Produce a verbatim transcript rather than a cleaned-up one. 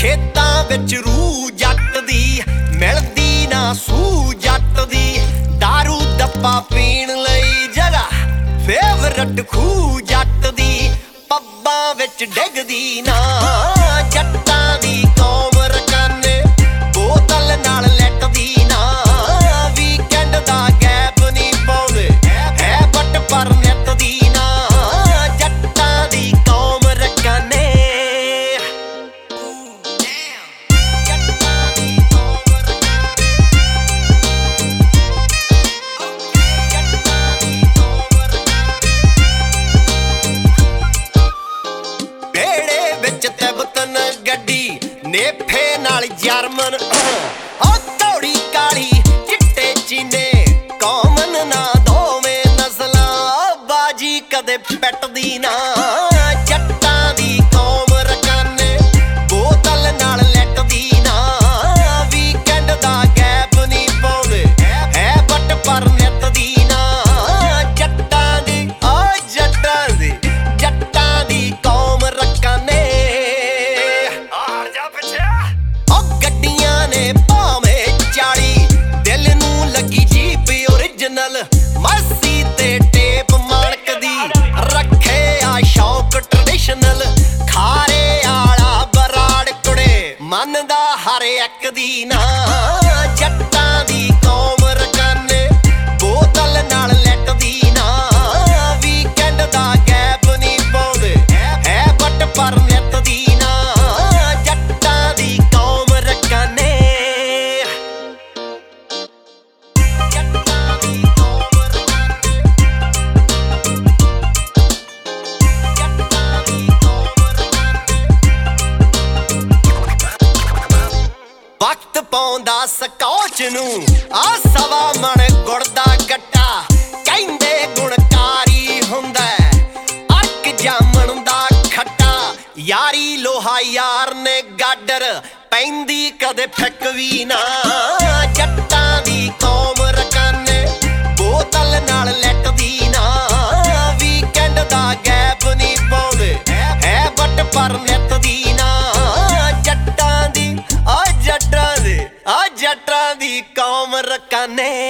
खेतां विच रूह जट दी मिलदी ना सूह जट दी दारू दप्पा पीण लई जगह फेवरट खूह जट दी पब्बां विच डिगदी ना जट्टां दी कौम रकाने बोतल नाल लैटदी ना वीकेंड दा गैप नी पाउंदे है बट पर नित दी ना जट्टां दी कौम रकाने नेफे नाल जर्मन ओ घोड़ी काली चिट्टे चीने कॉमन ना दोवें नस्लां बाजी कदे पैटदी ना जट्टां दी कौम रकाने बोतल नाल लैटदी ना वीकेंड दा गैप नी पाउंदे है बट पर नित दी ना जट्टां दी ओ जट्टां दी जट्टां दी कौम रकाने मस्सी ते टेप माणकदी रखे आ शौक ट्रेडिशनल खारे आला बराड़ कुड़े मनदा हर एक दी ना जट्टां दी कौम रकाने बोतल नाल लैटदी ना वीकेंड दा गैप नी पाउंदे है बट पर नित दी ना जट्टां दी कौम रकाने वक्त पाउंदा स्कॉच नूं आ सवा मन गुड़ दा गट्टा कहंदे गुणकारी हुंदा अर्क जामण दा खट्टा यारी लोहा यार ने गाडर पैंदी कदे फिक वी ना जट्टां दी कौम रकाने बोतल नाल लैटदी ना वीकेंड दा गैप नी पाउंदे है बट पर नित दी ना जट्टां दी आ जट्टां दी आ जट्टां दी कौम रकाने।